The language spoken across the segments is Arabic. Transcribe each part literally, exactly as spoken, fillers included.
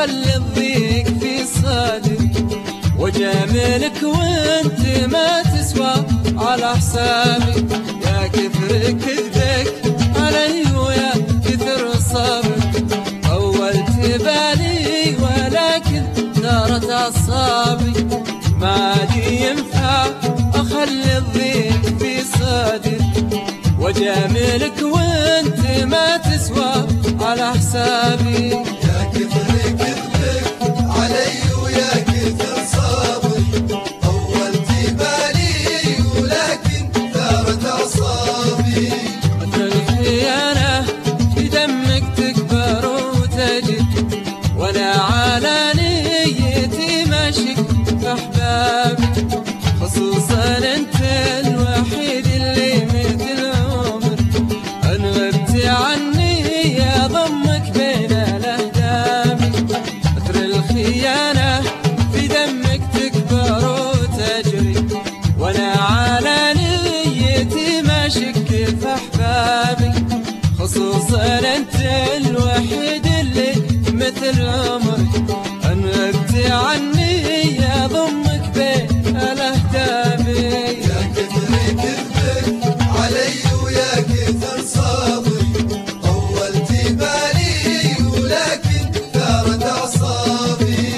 أخلي الضيق في صدري وجاملك وانت ما تسوى على حسابي. يا كثر كذبك علي ويا كثر صبرك، طولت بالي ولكن دارت أعصابي. ما عاد ينفع أخلي الضيق في صدري وجاملك وانت ما تسوى على حسابي. يا كثر كذبك علي ويا كثر صبري، طولت بالي ولكن ثارت أعصابي. مثل الخيانة في دمك تكبر وتجد، وأنا على نيتي ماشيك في أحبابي. خصوصا أنت الوحيد اللي مثل عمري، إن غبت عني أضمك بين الأهداب. مثل الخيانة في دمك تكبر وتجري، وأنا على نيتي ماشيك في أحبابي. خصوصا أنت الوحيد اللي مثل عمري، إن غبت عني أضمك بين الأهداب. يا كثر كذبك علي ويا كثر صبري، طولت بالي ولكن ثارت أعصابي.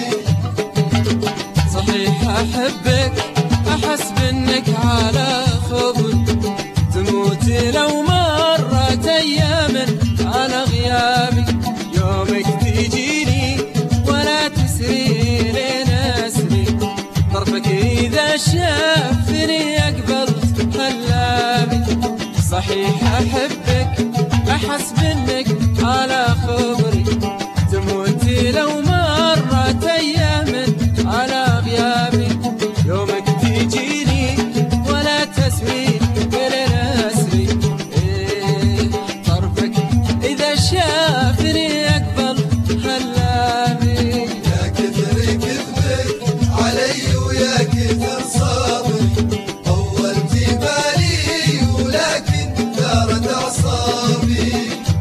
صحيح أحبك أحس بأنك على خبر، تموت لو مرت أيام على غيابي. يومك تجيني ولا تسري لين أسري، طرفك إذا شافني أقبلت حلابي. صحيح أحبك أحس بأنك على خبري، تموت لو مرت أيام على غيابي. يومك تجيني ولا تسوي لين أسري، إيه طرفك إذا شافني أقبل حلابي. يا كثر كذبك علي ويا كثر صبري، طولت بالي ولكن ثارت أعصابي.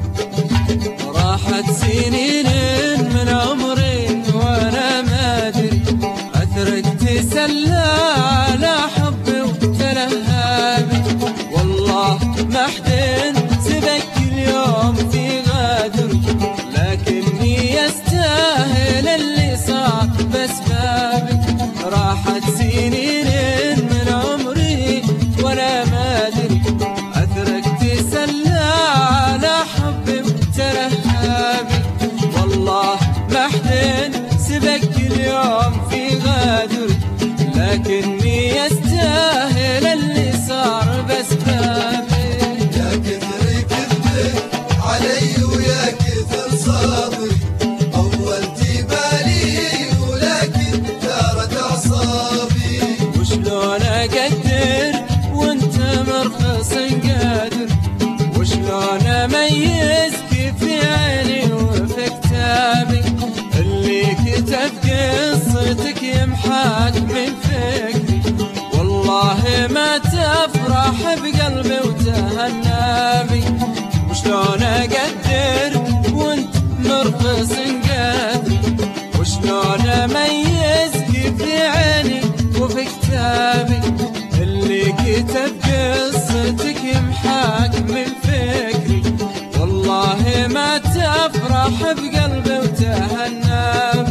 راحت سنين من عمري وأنا ما أدري، أثرك تسلى على حبي وتلهابي. والله ما حد سبك اليوم في غدري، لكني يستاهل اللي صار بأسبابي. راحت سنين من عمري وأنا ما أدري، أثرك تسلى على حبي وتلهابي. والله ما حد سبك اليوم في غدري، لكني يستاهل اللي صار بأسبابي. يا كثر كذبك علي ويا كثر صبري، طولت بالي ولكن ثارت أعصابي. وشلون أقدر وانت مرخص قادر، وشلون أميزك في عيني وفي كتابي. اللي كتب قصتك يمحاك من فكري، والله ما تفرح بقلبي وتهنابي. وشلون أقدر وانت مرخص قادر، وشلون أميزك في عيني وفي كتابي. اللي كتب قصتك يمحاك من فكري، والله ما تفرح بقلبي وتهنابي.